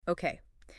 Okay,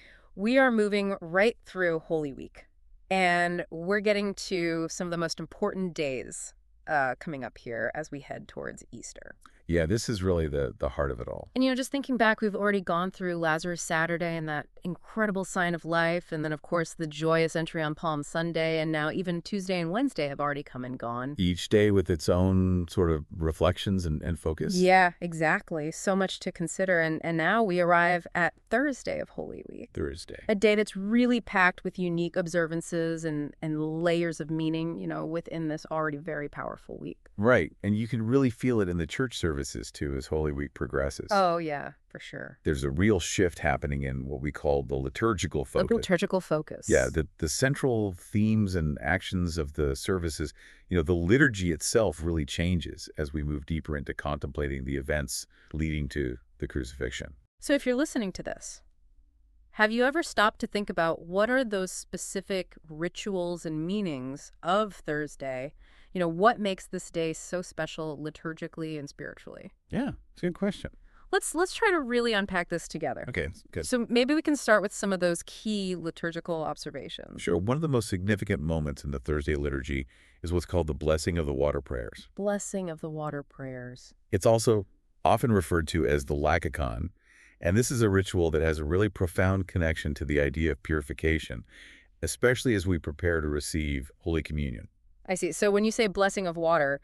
we are moving right through Holy Week, and we're getting to some of the most important days coming up here as we head towards Easter. Yeah, this is really the heart of it all. And, just thinking back, we've already gone through Lazarus Saturday and that incredible sign of life, and then, of course, the joyous entry on Palm Sunday, and now even Tuesday and Wednesday have already come and gone. Each day with its own sort of reflections and focus. Yeah, exactly. So much to consider. And now we arrive at Thursday of Holy Week. Thursday. A day that's really packed with unique observances and layers of meaning, within this already very powerful week. Right. And you can really feel it in the church services too as Holy Week progresses. Oh, yeah, for sure. There's a real shift happening in what we call the liturgical A focus. liturgical focus. Yeah, the central themes and actions of the services, the liturgy itself really changes as we move deeper into contemplating the events leading to the crucifixion. So if you're listening to this, have you ever stopped to think about what are those specific rituals and meanings of Thursday? What makes this day so special liturgically and spiritually? Yeah, it's a good question. Let's try to really unpack this together. Okay, good. So maybe we can start with some of those key liturgical observations. Sure. One of the most significant moments in the Thursday liturgy is what's called the blessing of the water prayers. Blessing of the water prayers. It's also often referred to as the Lacicon, and this is a ritual that has a really profound connection to the idea of purification, especially as we prepare to receive Holy Communion. I see. So when you say blessing of water,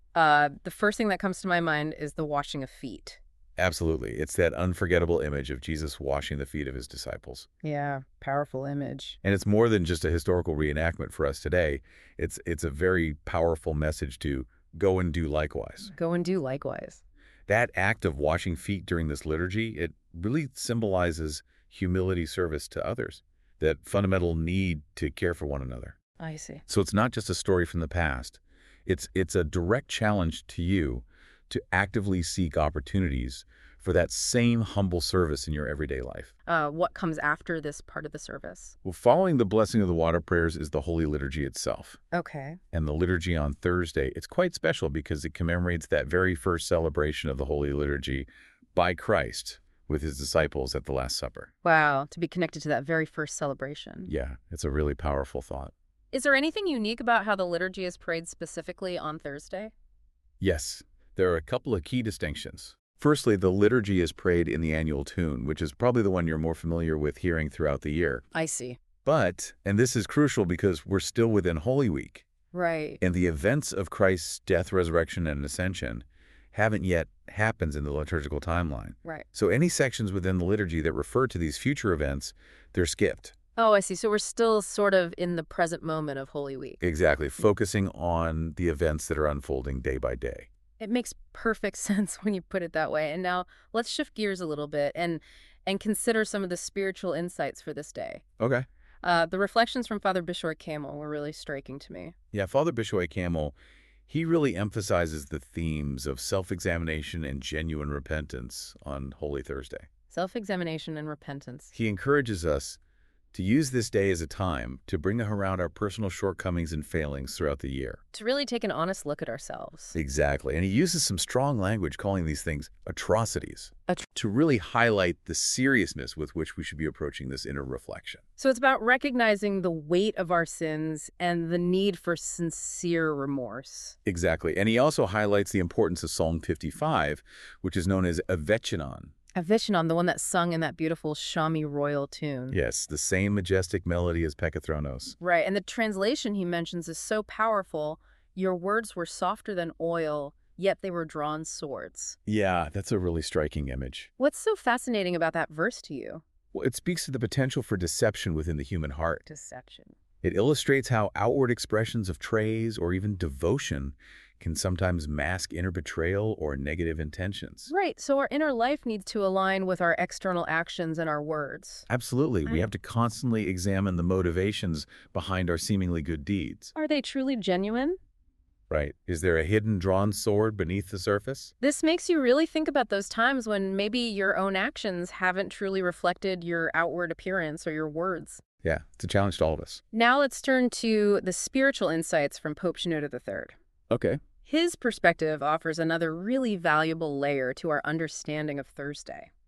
the first thing that comes to my mind is the washing of feet. Absolutely. It's that unforgettable image of Jesus washing the feet of his disciples. Yeah, powerful image. And it's more than just a historical reenactment for us today. It's a very powerful message to go and do likewise. Go and do likewise. That act of washing feet during this liturgy, it really symbolizes humility service to others, that fundamental need to care for one another. I see. So it's not just a story from the past. It's a direct challenge to you to actively seek opportunities for that same humble service in your everyday life. What comes after this part of the service? Well, following the blessing of the water prayers is the Holy Liturgy itself. Okay. And the liturgy on Thursday, it's quite special because it commemorates that very first celebration of the Holy Liturgy by Christ with his disciples at the Last Supper. Wow, to be connected to that very first celebration. Yeah, it's a really powerful thought. Is there anything unique about how the liturgy is prayed specifically on Thursday? Yes, there are a couple of key distinctions. Firstly, the liturgy is prayed in the annual tune, which is probably the one you're more familiar with hearing throughout the year. I see. But, and this is crucial because we're still within Holy Week, Right. and the events of Christ's death, resurrection, and ascension haven't yet happened in the liturgical timeline. Right. So any sections within the liturgy that refer to these future events, they're skipped. Oh, I see. So we're still sort of in the present moment of Holy Week. Exactly, focusing on the events that are unfolding day by day. It makes perfect sense when you put it that way. And now let's shift gears a little bit and consider some of the spiritual insights for this day. Okay. The reflections from Father Bishoy Camel were really striking to me. Yeah, Father Bishoy Camel, he really emphasizes the themes of self-examination and genuine repentance on Holy Thursday. Self-examination and repentance. He encourages us to use this day as a time to bring around our personal shortcomings and failings throughout the year. To really take an honest look at ourselves. Exactly. And he uses some strong language calling these things atrocities At- to really highlight the seriousness with which we should be approaching this inner reflection. So it's about recognizing the weight of our sins and the need for sincere remorse. Exactly. And he also highlights the importance of Psalm 55, which is known as Avechinon. Avishnon, the one that's sung in that beautiful Shami royal tune. Yes, the same majestic melody as Pekathronos. Right, and the translation he mentions is so powerful. Your words were softer than oil, yet they were drawn swords. Yeah, that's a really striking image. What's so fascinating about that verse to you? Well, it speaks to the potential for deception within the human heart. Deception. It illustrates how outward expressions of praise or even devotion can sometimes mask inner betrayal or negative intentions. Right, so our inner life needs to align with our external actions and our words. Absolutely. We Right. have to constantly examine the motivations behind our seemingly good deeds. Are they truly genuine? Right. Is there a hidden drawn sword beneath the surface? This makes you really think about those times when maybe your own actions haven't truly reflected your outward appearance or your words. Yeah, it's a challenge to all of us. Now let's turn to the spiritual insights from Pope Shenouda III. Okay. His perspective offers another really valuable layer to our understanding of Thursday.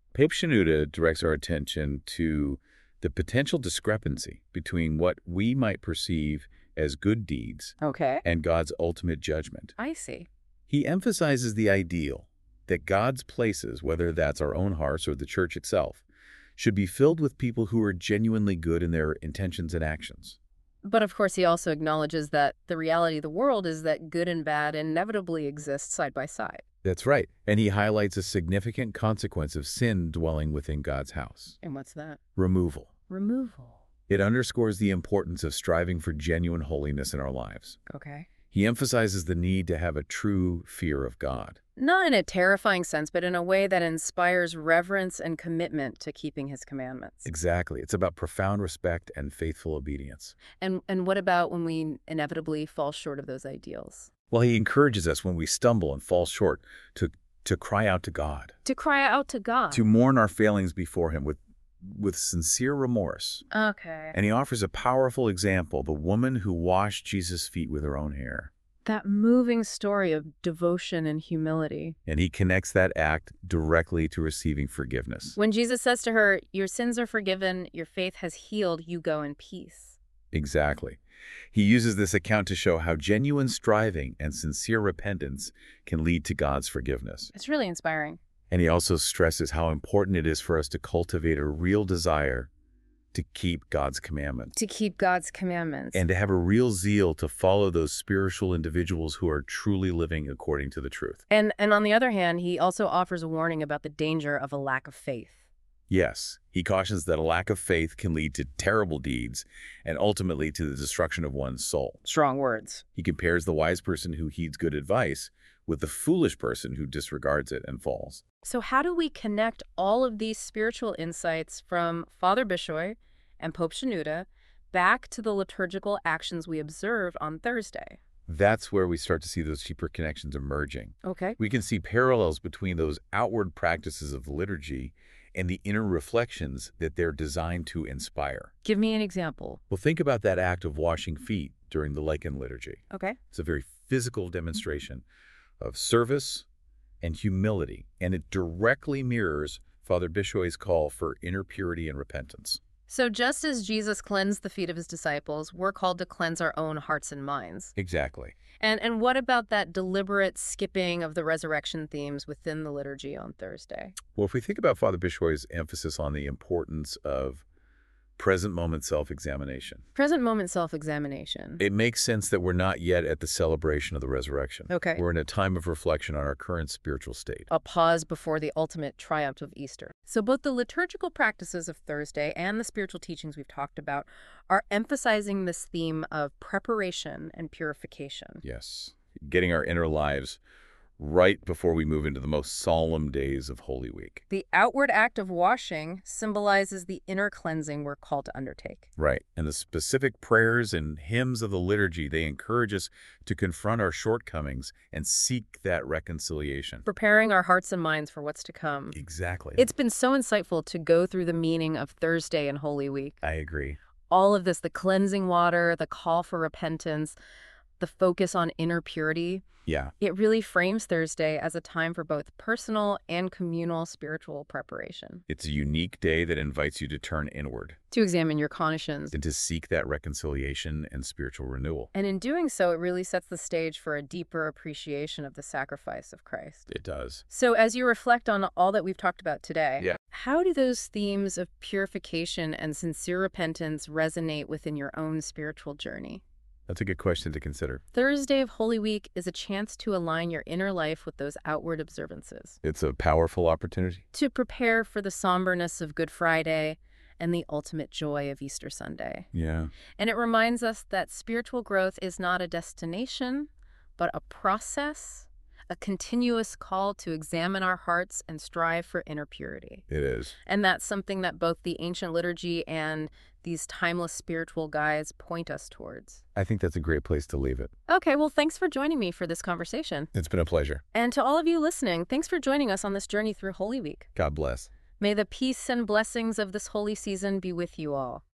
Pope Shenouda directs our attention to the potential discrepancy between what we might perceive as good deeds Okay. and God's ultimate judgment. I see. He emphasizes the ideal that God's places, whether that's our own hearts or the church itself, should be filled with people who are genuinely good in their intentions and actions. But of course, he also acknowledges that the reality of the world is that good and bad inevitably exist side by side. That's right. And he highlights a significant consequence of sin dwelling within God's house: And what's that? removal. Removal. It underscores the importance of striving for genuine holiness in our lives. Okay. He emphasizes the need to have a true fear of God. Not in a terrifying sense, but in a way that inspires reverence and commitment to keeping his commandments. Exactly. It's about profound respect and faithful obedience. And what about when we inevitably fall short of those ideals? Well, he encourages us when we stumble and fall short to cry out to God, To cry out to God. to mourn our failings before him with sincere remorse. Okay. And he offers a powerful example, the woman who washed Jesus' feet with her own hair. That moving story of devotion and humility. And he connects that act directly to receiving forgiveness. When Jesus says to her, "Your sins are forgiven, your faith has healed, you go in peace." Exactly. He uses this account to show how genuine striving and sincere repentance can lead to God's forgiveness. It's really inspiring. And he also stresses how important it is for us to cultivate a real desire to keep God's commandments. To keep God's commandments. And to have a real zeal to follow those spiritual individuals who are truly living according to the truth. And on the other hand, he also offers a warning about the danger of a lack of faith. Yes, he cautions that a lack of faith can lead to terrible deeds and ultimately to the destruction of one's soul. Strong words. He compares the wise person who heeds good advice with the foolish person who disregards it and falls. So how do we connect all of these spiritual insights from Father Bishoy and Pope Shenouda back to the liturgical actions we observe on Thursday? That's where we start to see those deeper connections emerging. Okay. We can see parallels between those outward practices of the liturgy and the inner reflections that they're designed to inspire. Give me an example. Well, think about that act of washing feet during the Lacan liturgy. Okay. It's a very physical demonstration of service and humility, and it directly mirrors Father Bishoy's call for inner purity and repentance. So just as Jesus cleansed the feet of his disciples, we're called to cleanse our own hearts and minds. Exactly. And what about that deliberate skipping of the resurrection themes within the liturgy on Thursday? Well, if we think about Father Bishoy's emphasis on the importance of present moment self-examination, Present moment self-examination. it makes sense that we're not yet at the celebration of the resurrection. Okay. We're in a time of reflection on our current spiritual state. A pause before the ultimate triumph of Easter. So both the liturgical practices of Thursday and the spiritual teachings we've talked about are emphasizing this theme of preparation and purification. Yes. Getting our inner lives right before we move into the most solemn days of Holy Week. The outward act of washing symbolizes the inner cleansing we're called to undertake. Right. And the specific prayers and hymns of the liturgy, they encourage us to confront our shortcomings and seek that reconciliation. Preparing our hearts and minds for what's to come. Exactly. It's been so insightful to go through the meaning of Thursday and Holy Week. I agree. All of this, the cleansing water, the call for repentance, the focus on inner purity, Yeah. it really frames Thursday as a time for both personal and communal spiritual preparation. It's a unique day that invites you to turn inward To examine your conscience. and to seek that reconciliation and spiritual renewal. And in doing so, it really sets the stage for a deeper appreciation of the sacrifice of Christ. It does. So as you reflect on all that we've talked about today, Yeah. how do those themes of purification and sincere repentance resonate within your own spiritual journey? That's a good question to consider. Thursday of Holy Week is a chance to align your inner life with those outward observances, It's a powerful opportunity. to prepare for the somberness of Good Friday and the ultimate joy of Easter Sunday. Yeah. And it reminds us that spiritual growth is not a destination, but a process, a continuous call to examine our hearts and strive for inner purity. It is. And that's something that both the ancient liturgy and these timeless spiritual guides point us towards. I think that's a great place to leave it. Okay, well, thanks for joining me for this conversation. It's been a pleasure. And to all of you listening, thanks for joining us on this journey through Holy Week. God bless. May the peace and blessings of this holy season be with you all.